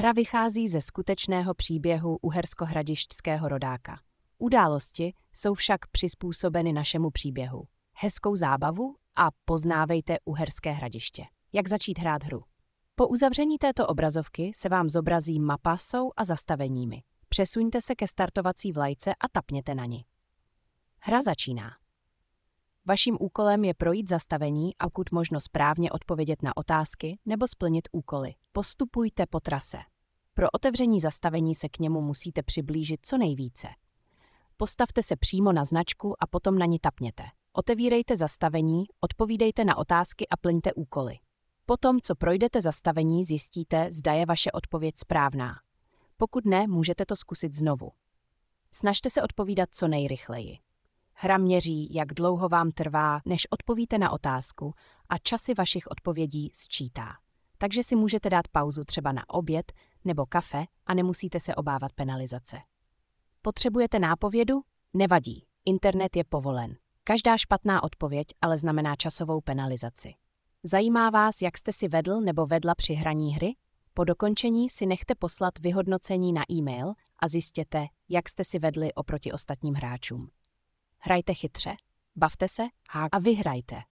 Hra vychází ze skutečného příběhu uherskohradišťského rodáka. Události jsou však přizpůsobeny našemu příběhu. Hezkou zábavu a poznávejte Uherské Hradiště. Jak začít hrát hru? Po uzavření této obrazovky se vám zobrazí mapa sou a zastaveními. Přesuňte se ke startovací vlajce a tapněte na ni. Hra začíná. Vaším úkolem je projít zastavení a pokud možno správně odpovědět na otázky nebo splnit úkoly. Postupujte po trase. Pro otevření zastavení se k němu musíte přiblížit co nejvíce. Postavte se přímo na značku a potom na ni tapněte. Otevírejte zastavení, odpovídejte na otázky a plňte úkoly. Potom, co projdete zastavení, zjistíte, zda je vaše odpověď správná. Pokud ne, můžete to zkusit znovu. Snažte se odpovídat co nejrychleji. Hra měří, jak dlouho vám trvá, než odpovíte na otázku a časy vašich odpovědí sčítá. Takže si můžete dát pauzu třeba na oběd nebo kafe a nemusíte se obávat penalizace. Potřebujete nápovědu? Nevadí, internet je povolen. Každá špatná odpověď ale znamená časovou penalizaci. Zajímá vás, jak jste si vedl nebo vedla při hraní hry? Po dokončení si nechte poslat vyhodnocení na e-mail a zjistěte, jak jste si vedli oproti ostatním hráčům. Hrajte chytře, bavte se a vyhrajte.